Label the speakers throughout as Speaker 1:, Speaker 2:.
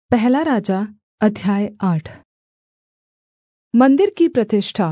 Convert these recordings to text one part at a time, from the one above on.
Speaker 1: पहला राजा अध्याय 8। मंदिर की प्रतिष्ठा।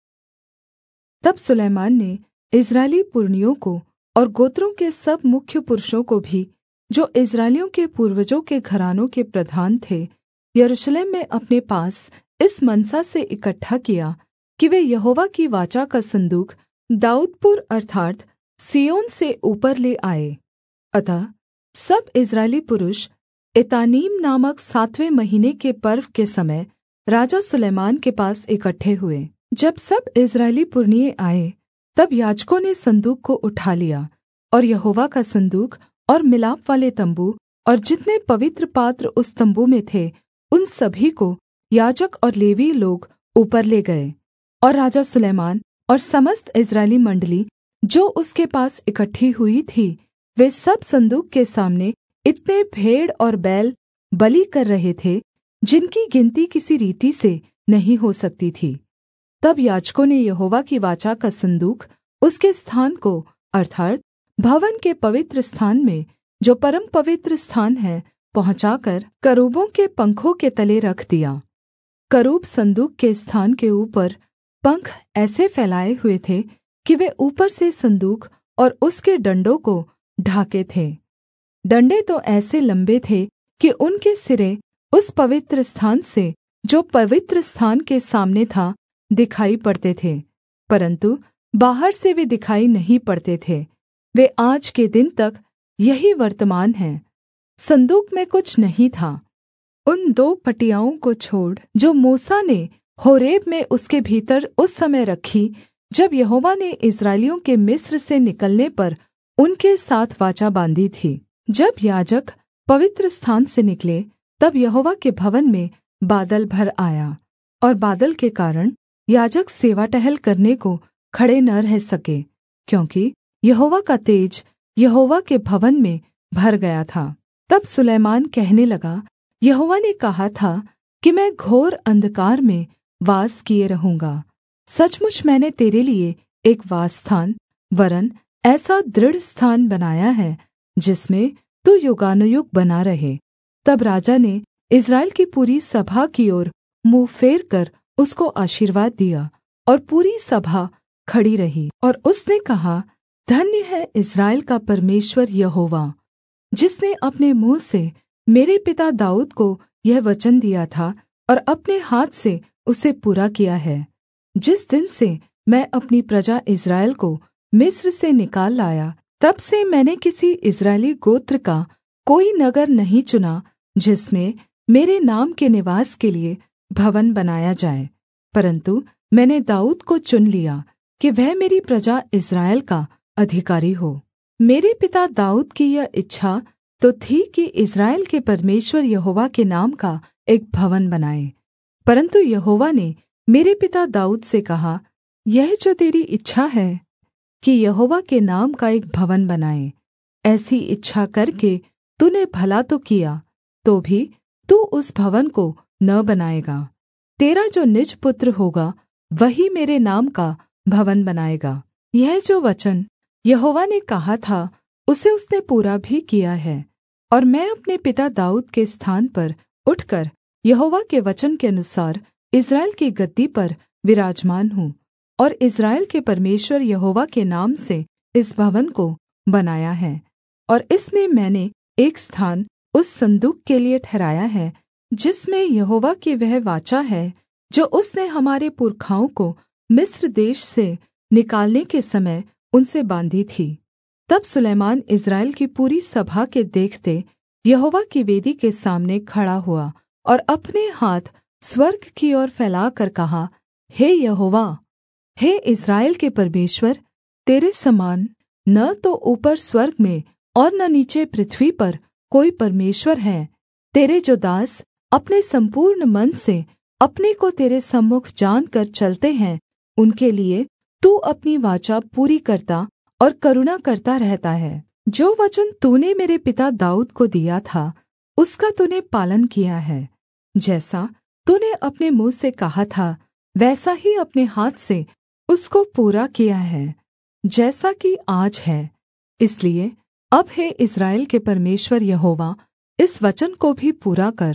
Speaker 1: तब सुलैमान ने इस्राएली पुरनियों को और गोत्रों के सब मुख्य पुरुषों को भी, जो इस्राएलियों के पूर्वजों के घरानों के प्रधान थे, यरूशलेम में अपने पास इस मनसा से इकट्ठा किया कि वे यहोवा की वाचा का सन्दूक दाऊदपुर अर्थात् सिय्योन से ऊपर ले आए। अतः सब इस्राएली पुरुष एतानीम नामक 7वें महीने के पर्व के समय राजा सुलैमान के पास इकट्ठे हुए। जब सब इस्राएली पुरनिये आए, तब याजकों ने सन्दूक को उठा लिया और यहोवा का सन्दूक और मिलापवाले तम्बू और जितने पवित्र पात्र उस तम्बू में थे, उन सभी को याजक और लेवीय लोग ऊपर ले गए। और राजा सुलैमान और समस्त इस्राएली मण्डली जो उसके पास इकट्ठी हुई थी, वे सब सन्दूक के सामने इतने भेड़ और बैल बलि कर रहे थे, जिनकी गिनती किसी रीति से नहीं हो सकती थी। तब याजकों ने यहोवा की वाचा का सन्दूक उसके स्थान को अर्थात् भवन के पवित्र स्थान में, जो परम पवित्र स्थान है, पहुँचाकर करूबों के पंखों के तले रख दिया। करूब सन्दूक के स्थान के ऊपर पंख ऐसे फैलाए हुए थे कि वे ऊपर से सन्दूक और उसके डंडों को ढाके थे। डंडे तो ऐसे लम्बे थे कि उनके सिरे उस पवित्र स्थान से, जो पवित्र स्थान के सामने था, दिखाई पड़ते थे, परन्तु बाहर से वे दिखाई नहीं पड़ते थे। वे आज के दिन तक यही वर्तमान है। सन्दूक में कुछ नहीं था, उन 2 पटियाओं को छोड़, जो मूसा ने होरेब में उसके भीतर उस समय रखी, जब यहोवा ने इस्राएलियों के मिस्र से निकलने पर उनके साथ वाचा बाँधी थी। जब याजक पवित्र स्थान से निकले, तब यहोवा के भवन में बादल भर आया, और बादल के कारण याजक सेवा टहल करने को खड़े न रह सके, क्योंकि यहोवा का तेज यहोवा के भवन में भर गया था। तब सुलैमान कहने लगा, यहोवा ने कहा था कि मैं घोर अंधकार में वास किए रहूँगा। सचमुच मैंने तेरे लिए एक वासस्थान, वरन् ऐसा दृढ़ स्थान बनाया है, जिसमें तू युगानुयुग बना रहे। तब राजा ने इस्राएल की पूरी सभा की ओर मुँह फेर कर उसको आशीर्वाद दिया, और पूरी सभा खड़ी रही। और उसने कहा, धन्य है इस्राएल का परमेश्वर यहोवा, जिसने अपने मुँह से मेरे पिता दाऊद को यह वचन दिया था और अपने हाथ से उसे पूरा किया है। जिस दिन से मैं अपनी प्रजा इस्राएल को मिस्र से निकाल लाया, तब से मैंने किसी इस्राएली गोत्र का कोई नगर नहीं चुना, जिसमें मेरे नाम के निवास के लिए भवन बनाया जाए, परन्तु मैंने दाऊद को चुन लिया कि वह मेरी प्रजा इस्राएल का अधिकारी हो। मेरे पिता दाऊद की यह इच्छा तो थी कि इस्राएल के परमेश्वर यहोवा के नाम का एक भवन बनाए, परन्तु यहोवा ने मेरे पिता दाऊद से कहा, यह जो तेरी इच्छा है कि यहोवा के नाम का एक भवन बनाए, ऐसी इच्छा करके तूने भला तो किया, तो भी तू उस भवन को न बनाएगा। तेरा जो निज पुत्र होगा, वही मेरे नाम का भवन बनाएगा। यह जो वचन यहोवा ने कहा था, उसे उसने पूरा भी किया है। और मैं अपने पिता दाऊद के स्थान पर उठकर यहोवा के वचन के अनुसार इस्राएल की गद्दी पर विराजमान हूँ, और इस्राएल के परमेश्वर यहोवा के नाम से इस भवन को बनाया है। और इसमें मैंने एक स्थान उस सन्दूक के लिए ठहराया है, जिसमें यहोवा की वह वाचा है, जो उसने हमारे पुरखाओं को मिस्र देश से निकालने के समय उनसे बाँधी थी। तब सुलैमान इस्राएल की पूरी सभा के देखते यहोवा की वेदी के सामने खड़ा हुआ और अपने हाथ स्वर्ग की ओर फैलाकर कहा, हे यहोवा, हे इस्राएल के परमेश्वर, तेरे समान न तो ऊपर स्वर्ग में और न नीचे पृथ्वी पर कोई परमेश्वर है। तेरे जो दास अपने संपूर्ण मन से अपने को तेरे सम्मुख जानकर चलते हैं, उनके लिए तू अपनी वाचा पूरी करता और करुणा करता रहता है। जो वचन तूने मेरे पिता दाऊद को दिया था, उसका तूने पालन किया है। जैसा तूने अपने मुँह से कहा था, वैसा ही अपने हाथ से उसको पूरा किया है, जैसा कि आज है। इसलिए अब हे इस्राएल के परमेश्वर यहोवा, इस वचन को भी पूरा कर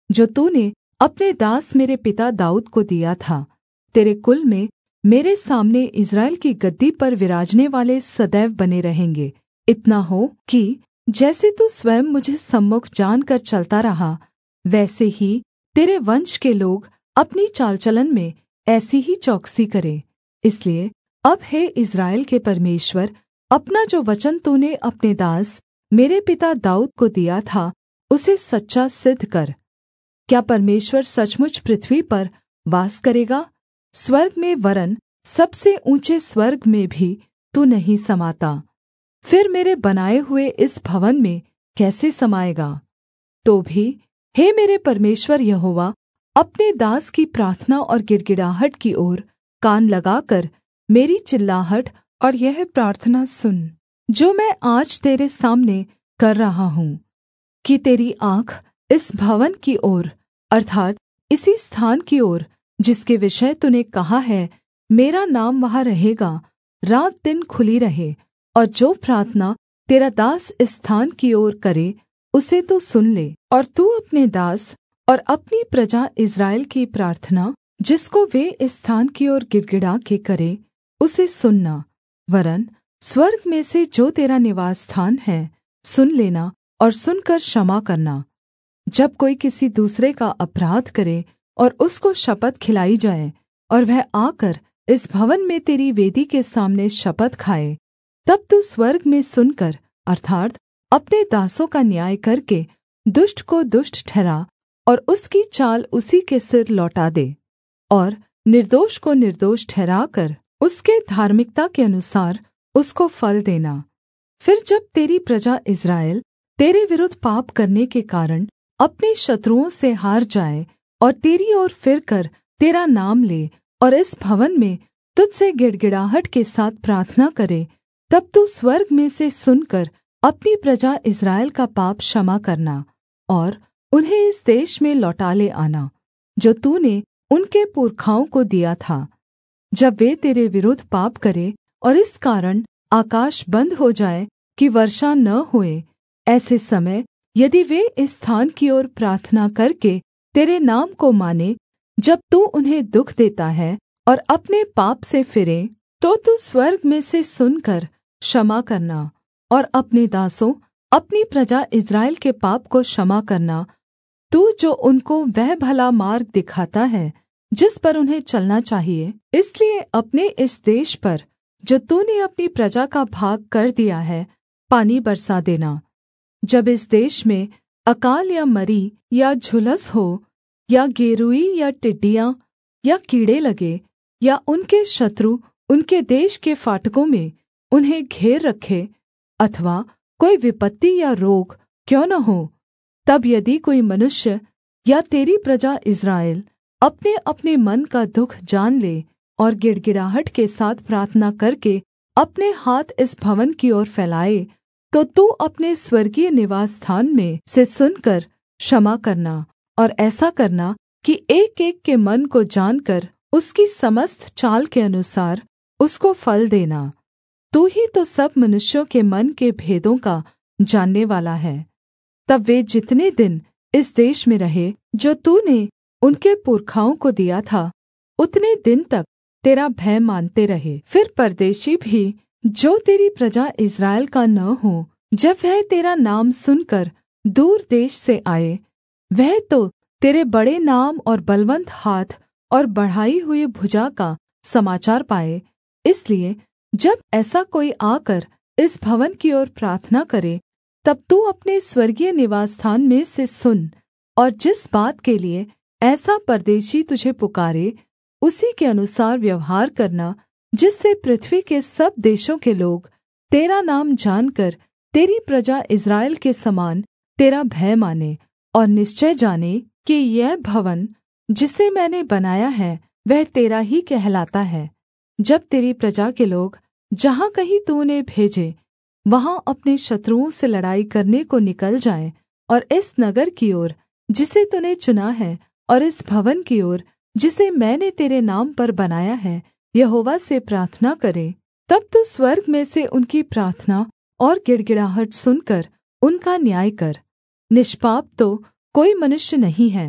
Speaker 1: जो तूने अपने दास मेरे पिता दाऊद को दिया था। तेरे कुल में मेरे सामने इस्राएल की गद्दी पर विराजने वाले सदैव बने रहेंगे। इतना हो कि जैसे तू स्वयं मुझे सम्मुख जानकर चलता रहा, वैसे ही तेरे वंश के लोग अपनी चाल चलन में ऐसी ही चौकसी करें। इसलिए अब हे इस्राएल के परमेश्वर, अपना जो वचन तूने अपने दास मेरे पिता दाऊद को दिया था, उसे सच्चा सिद्ध कर। क्या परमेश्वर सचमुच पृथ्वी पर वास करेगा? स्वर्ग में वरन् सबसे ऊँचे स्वर्ग में भी तू नहीं समाता। फिर मेरे बनाए हुए इस भवन में कैसे समाएगा? तो भी हे मेरे परमेश्वर यहोवा, अपने दास की प्रार्थना और गिड़गिड़ाहट की ओर कान लगाकर मेरी चिल्लाहट और यह प्रार्थना सुन, जो मैं आज तेरे सामने कर रहा हूँ, कि तेरी आँख इस भवन की ओर अर्थात् इसी स्थान की ओर जिसके विषय तूने कहा है मेरा नाम वहाँ रहेगा, रात दिन खुली रहे। और जो प्रार्थना तेरा दास इस स्थान की ओर करे, उसे तू सुन ले। और तू अपने दास और अपनी प्रजा इस्राएल की प्रार्थना, जिसको वे इस स्थान की ओर गिड़गिड़ा के करे, उसे सुनना। वरन् स्वर्ग में से जो तेरा निवास स्थान है, सुन लेना और सुनकर क्षमा करना। जब कोई किसी दूसरे का अपराध करे और उसको शपथ खिलाई जाए, और वह आकर इस भवन में तेरी वेदी के सामने शपथ खाए, तब तू स्वर्ग में सुनकर अर्थात् अपने दासों का न्याय करके दुष्ट को दुष्ट ठहरा और उसकी चाल उसी के सिर लौटा दे, और निर्दोष को निर्दोष ठहराकर उसके धार्मिकता के अनुसार उसको फल देना। फिर जब तेरी प्रजा इस्राएल तेरे विरुद्ध पाप करने के कारण अपने शत्रुओं से हार जाए और तेरी ओर फिरकर तेरा नाम ले और इस भवन में तुझसे गिड़गिड़ाहट के साथ प्रार्थना करे, तब तू स्वर्ग में से सुनकर अपनी प्रजा इस्राएल का पाप क्षमा करना और उन्हें इस देश में लौटा ले आना, जो तूने उनके पुरखाओं को दिया था। जब वे तेरे विरुद्ध पाप करें और इस कारण आकाश बन्द हो जाए कि वर्षा न होए, ऐसे समय यदि वे इस स्थान की ओर प्रार्थना करके तेरे नाम को माने, जब तू उन्हें दुःख देता है और अपने पाप से फिरे, तो तू स्वर्ग में से सुनकर क्षमा करना और अपने दासों अपनी प्रजा इस्राएल के पाप को क्षमा करना। तू जो उनको वह भला मार्ग दिखाता है जिस पर उन्हें चलना चाहिए, इसलिए अपने इस देश पर जो तूने अपनी प्रजा का भाग कर दिया है, पानी बरसा देना। जब इस देश में अकाल या मरी या झुलस हो या गेरूई या टिड्डियाँ या कीड़े लगे या उनके शत्रु उनके देश के फाटकों में उन्हें घेर रखे, अथवा कोई विपत्ति या रोग क्यों न हो, तब यदि कोई मनुष्य या तेरी प्रजा इस्राएल अपने अपने मन का दुःख जान ले और गिड़गिड़ाहट के साथ प्रार्थना करके अपने हाथ इस भवन की ओर फैलाए, तो तू अपने स्वर्गीय निवास स्थान में से सुनकर क्षमा करना और ऐसा करना कि एक-एक के मन को जानकर उसकी समस्त चाल के अनुसार उसको फल देना। तू ही तो सब मनुष्यों के मन के भेदों का जानने वाला है। तब वे जितने दिन इस देश में रहे जो तूने उनके पुरखाओं को दिया था, उतने दिन तक तेरा भय मानते रहे। फिर परदेशी भी जो तेरी प्रजा इस्राएल का न हो, जब वह तेरा नाम सुनकर दूर देश से आए, वह तो तेरे बड़े नाम और बलवन्त हाथ और बढ़ाई हुई भुजा का समाचार पाए। इसलिए जब ऐसा कोई आकर इस भवन की ओर प्रार्थना करे, तब तू अपने स्वर्गीय निवासस्थान में से सुन, और जिस बात के लिए ऐसा परदेशी तुझे पुकारे, उसी के अनुसार व्यवहार करना, जिससे पृथ्वी के सब देशों के लोग तेरा नाम जानकर तेरी प्रजा इस्राएल के समान तेरा भय माने और निश्चय जाने कि यह भवन जिसे मैंने बनाया है वह तेरा ही कहलाता है। जब तेरी प्रजा के लोग जहाँ कहीं तू उन्हें भेजे, वहाँ अपने शत्रुओं से लड़ाई करने को निकल जाएँ और इस नगर की ओर जिसे तूने चुना है और इस भवन की ओर जिसे मैंने तेरे नाम पर बनाया है, यहोवा से प्रार्थना करे, तब तू स्वर्ग में से उनकी प्रार्थना और गिड़गिड़ाहट सुनकर उनका न्याय कर। निष्पाप तो कोई मनुष्य नहीं है,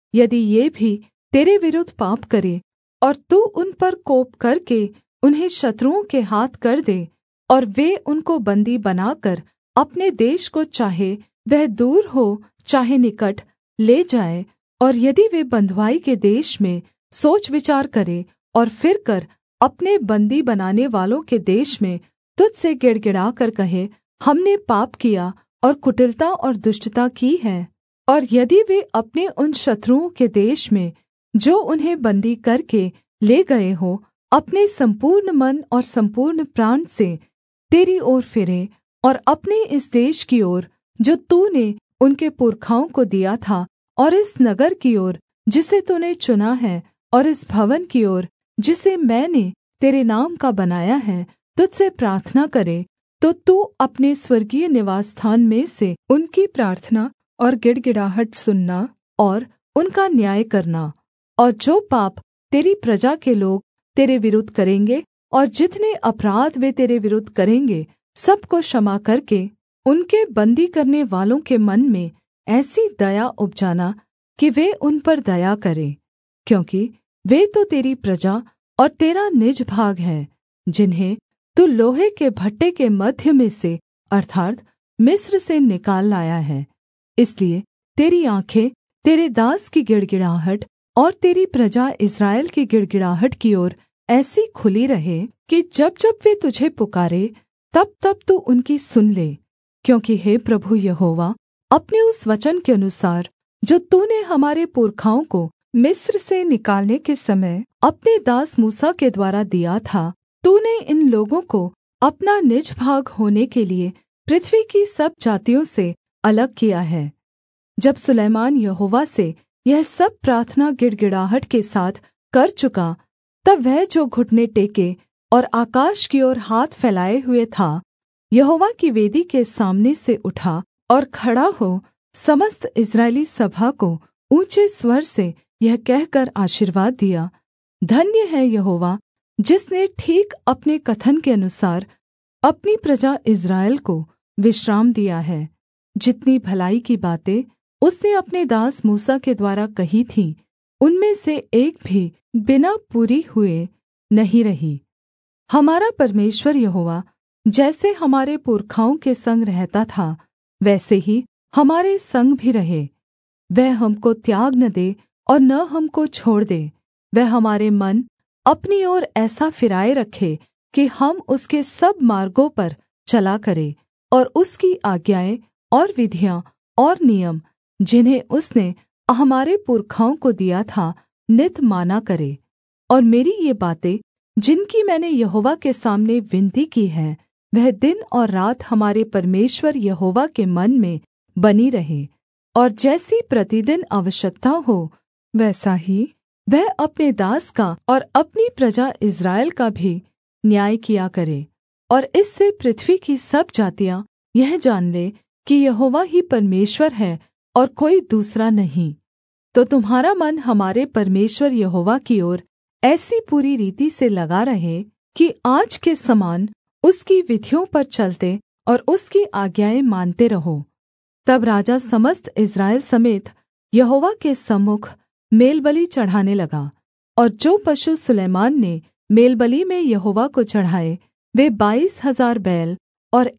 Speaker 1: यदि ये भी तेरे विरुद्ध पाप करें और तू उन पर कोप करके उन्हें शत्रुओं के हाथ कर दे, और वे उनको बन्दी बनाकर अपने देश को, चाहे वह दूर हो चाहे निकट, ले जाए, और यदि वे बँधुआई के देश में सोच विचार करें और फिरकर अपने बन्दी बनाने वालों के देश में तुझ से गिड़गिड़ाकर कहें, हमने पाप किया और कुटिलता और दुष्टता की है, और यदि वे अपने उन शत्रुओं के देश में जो उन्हें बन्दी करके ले गए हों, अपने सम्पूर्ण मन और सम्पूर्ण प्राण से तेरी ओर फिरें और अपने इस देश की ओर जो तूने उनके पुरखाओं को दिया था, और इस नगर की ओर जिसे तूने चुना है, और इस भवन की ओर जिसे मैंने तेरे नाम का बनाया है, तुझसे प्रार्थना करें, तो तू अपने स्वर्गीय निवासस्थान में से उनकी प्रार्थना और गिड़गिड़ाहट सुनना और उनका न्याय करना। और जो पाप तेरी प्रजा के लोग तेरे विरुद्ध करेंगे और जितने अपराध वे तेरे विरुद्ध करेंगे, सब को क्षमा करके उनके बन्दी करने वालों के मन में ऐसी दया उपजाना कि वे उन पर दया करें, क्योंकि वे तो तेरी प्रजा और तेरा निज भाग है, जिन्हें तू लोहे के भट्ठे के मध्य में से अर्थात् मिस्र से निकाल लाया है। इसलिए तेरी आँखें तेरे दास की गिड़गिड़ाहट और तेरी प्रजा इस्राएल की गिड़गिड़ाहट की ओर ऐसी खुली रहे कि जब जब वे तुझे पुकारे, तब तब तू उनकी सुन ले। क्योंकि हे प्रभु यहोवा, अपने उस वचन के अनुसार जो तूने हमारे पुरखाओं को मिस्र से निकालने के समय अपने दास मूसा के द्वारा दिया था, तूने इन लोगों को अपना निज भाग होने के लिए पृथ्वी की सब जातियों से अलग किया है। जब सुलैमान यहोवा से यह सब प्रार्थना गिड़गिड़ाहट के साथ कर चुका, तब वह जो घुटने टेके और आकाश की ओर हाथ फैलाए हुए था, यहोवा की वेदी के सामने से उठा और खड़ा हो समस्त इस्राएली सभा को ऊँचे स्वर से यह कहकर आशीर्वाद दिया, धन्य है यहोवा, जिसने ठीक अपने कथन के अनुसार अपनी प्रजा इस्राएल को विश्राम दिया है। जितनी भलाई की बातें उसने अपने दास मूसा के द्वारा कही थीं, उनमें से एक भी बिना पूरी हुए नहीं रही। हमारा परमेश्वर यहोवा जैसे हमारे पुरखाओं के संग रहता था, वैसे ही हमारे संग भी रहे। वह हमको त्याग न दे और न हमको छोड़ दे। वह हमारे मन अपनी ओर ऐसा फिराए रखे कि हम उसके सब मार्गों पर चला करें, और उसकी आज्ञाएँ और विधियाँ और नियम जिन्हें उसने हमारे पुरखाओं को दिया था, नित माना करे। और मेरी ये बातें जिनकी मैंने यहोवा के सामने विनती की है, वह दिन और रात हमारे परमेश्वर यहोवा के मन में बनी रहे, और जैसी प्रतिदिन आवश्यकता हो, वैसा ही वह अपने दास का और अपनी प्रजा इस्राएल का भी न्याय किया करे। और इससे पृथ्वी की सब जातियाँ यह जान ले कि यहोवा ही परमेश्वर है और कोई दूसरा नहीं। तो तुम्हारा मन हमारे परमेश्वर यहोवा की ओर ऐसी पूरी रीति से लगा रहे कि आज के समान उसकी विधियों पर चलते और उसकी आज्ञाएँ मानते रहो। तब राजा समस्त इस्राएल समेत यहोवा के सम्मुख मेलबलि चढ़ाने लगा। और जो पशु सुलैमान ने मेलबलि में यहोवा को चढ़ाए, वे 22,000 बैल और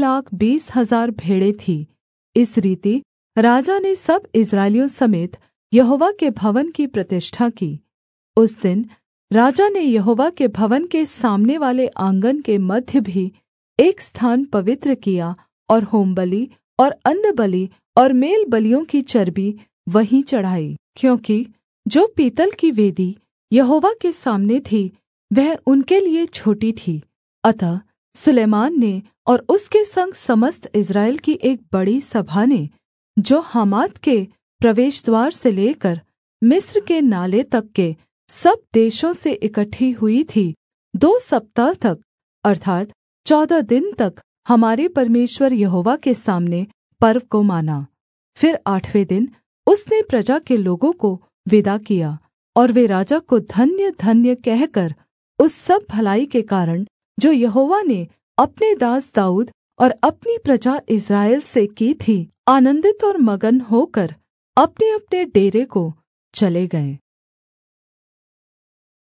Speaker 1: 1,20,000 भेड़ें थीं। इस रीति राजा ने सब इस्राएलियों समेत यहोवा के भवन की प्रतिष्ठा की। उस दिन राजा ने यहोवा के भवन के सामने वाले आँगन के मध्य भी एक स्थान पवित्र किया, और होमबलि और अन्नबलि और मेलबलियों की चर्बी वहीं चढ़ाई, क्योंकि जो पीतल की वेदी यहोवा के सामने थी, वह उनके लिए छोटी थी। अतः सुलैमान ने और उसके संग समस्त इस्राएल की एक बड़ी सभा ने, जो हमात के प्रवेशद्वार से लेकर मिस्र के नाले तक के सब देशों से इकट्ठी हुई थी, 2 सप्ताह तक अर्थात् 14 दिन तक हमारे परमेश्वर यहोवा के सामने पर्व को माना। फिर 8वें दिन उसने प्रजा के लोगों को विदा किया, और वे राजा को धन्य धन्य कहकर उस सब भलाई के कारण जो यहोवा ने अपने दास दाऊद और अपनी प्रजा इस्राएल से की थी, आनन्दित और मगन होकर अपनेअपने डेरे को चले गए।